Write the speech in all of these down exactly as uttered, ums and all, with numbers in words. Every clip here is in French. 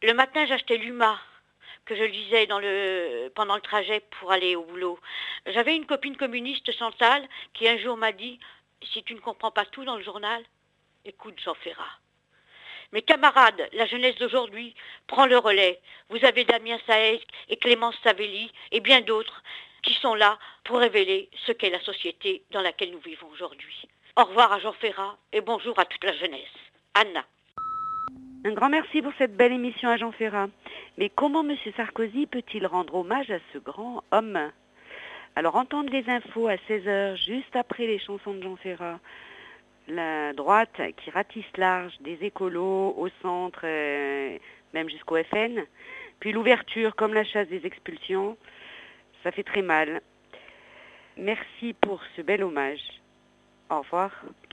Le matin, j'achetais l'Uma, que je lisais dans le, pendant le trajet pour aller au boulot. J'avais une copine communiste, Chantal, qui un jour m'a dit « Si tu ne comprends pas tout dans le journal, écoute Jean Ferrat ». Mes camarades, la jeunesse d'aujourd'hui, prend le relais. Vous avez Damien Saez et Clémence Savelli et bien d'autres qui sont là pour révéler ce qu'est la société dans laquelle nous vivons aujourd'hui. Au revoir à Jean Ferrat et bonjour à toute la jeunesse. Anna. Un grand merci pour cette belle émission à Jean Ferrat. Mais comment M. Sarkozy peut-il rendre hommage à ce grand homme ? Alors entendre les infos à seize heures, juste après les chansons de Jean Ferrat. La droite qui ratisse large, des écolos au centre, euh, même jusqu'au F N. Puis l'ouverture comme la chasse des expulsions. Ça fait très mal. Merci pour ce bel hommage. Au revoir.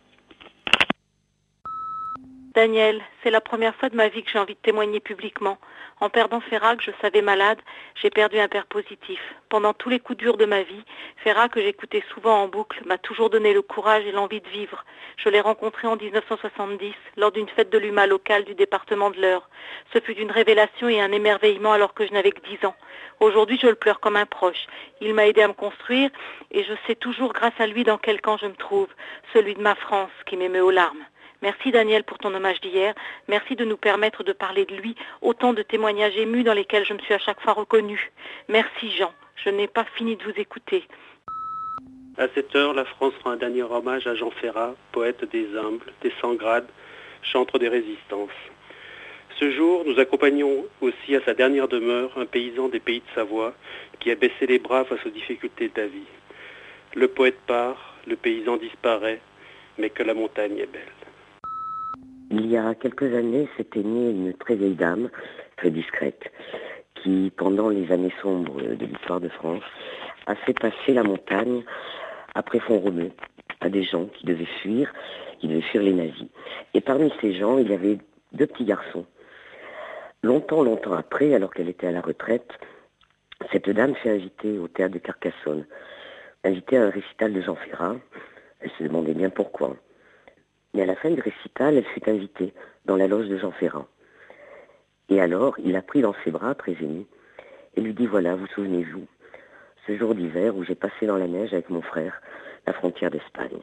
Daniel, c'est la première fois de ma vie que j'ai envie de témoigner publiquement. En perdant Ferrat, que je savais malade, j'ai perdu un père positif. Pendant tous les coups durs de ma vie, Ferrat, que j'écoutais souvent en boucle, m'a toujours donné le courage et l'envie de vivre. Je l'ai rencontré en dix-neuf cent soixante-dix, lors d'une fête de l'U M A locale du département de l'Eure. Ce fut une révélation et un émerveillement alors que je n'avais que dix ans. Aujourd'hui, je le pleure comme un proche. Il m'a aidé à me construire et je sais toujours grâce à lui dans quel camp je me trouve, celui de ma France qui m'émeut aux larmes. Merci Daniel pour ton hommage d'hier. Merci de nous permettre de parler de lui. Autant de témoignages émus dans lesquels je me suis à chaque fois reconnue. Merci Jean. Je n'ai pas fini de vous écouter. À cette heure, la France rend un dernier hommage à Jean Ferrat, poète des humbles, des sans-grades, chantre des résistances. Ce jour, nous accompagnons aussi à sa dernière demeure un paysan des pays de Savoie qui a baissé les bras face aux difficultés de la vie. Le poète part, le paysan disparaît, mais que la montagne est belle. Il y a quelques années, s'était née une très vieille dame, très discrète, qui, pendant les années sombres de l'histoire de France, a fait passer la montagne après Font-Romeu à des gens qui devaient fuir, qui devaient fuir les nazis. Et parmi ces gens, il y avait deux petits garçons. Longtemps, longtemps après, alors qu'elle était à la retraite, cette dame s'est invitée au théâtre de Carcassonne, invitée à un récital de Jean Ferrat. Elle se demandait bien pourquoi. Mais à la fin du récital, elle fut invitée dans la loge de Jean Ferrat. Et alors, il l'a pris dans ses bras, très ému, et lui dit, voilà, vous souvenez-vous, ce jour d'hiver où j'ai passé dans la neige avec mon frère la frontière d'Espagne.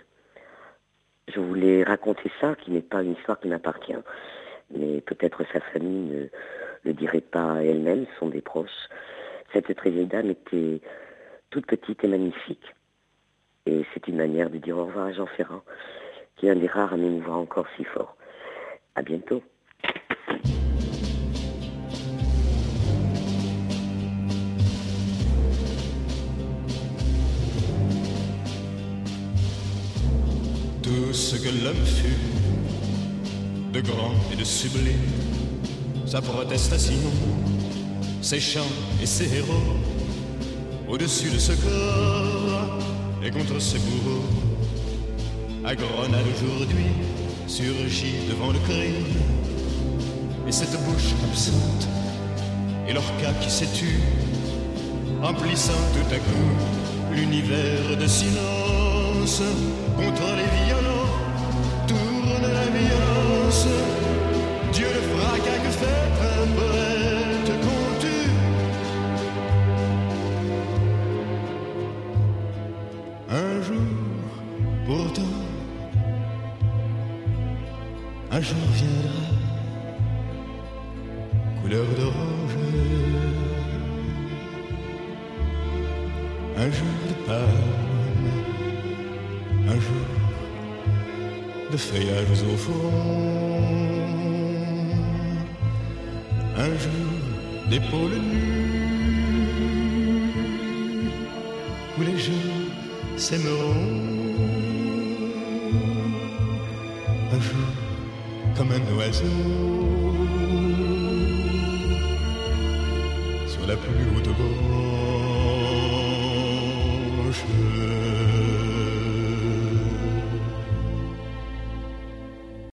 Je voulais raconter ça, qui n'est pas une histoire qui m'appartient, mais peut-être sa famille ne le dirait pas elle-même, ce sont des proches. Cette très vieille dame était toute petite et magnifique. Et c'est une manière de dire au revoir à Jean Ferrat, qui est un des rares à m'émouvoir encore si fort. À bientôt. Tout ce que l'homme fut, de grand et de sublime, sa protestation, ses chants et ses héros, au-dessus de ce corps et contre ses bourreaux. À Grenade aujourd'hui, surgit devant le crime, et cette bouche absente, et l'orca qui s'est tue, emplissant tout à coup l'univers de silence. Contre les violents, tourne la violence. Dieu le fracas que fait un poète qu'on tue. Un jour, pourtant, un jour viendra, couleur d'orange, un jour de palme, un jour de feuillages au front, un jour d'épaules nues, où les gens s'aimeront, un jour comme un oiseau sur la plus haute branche.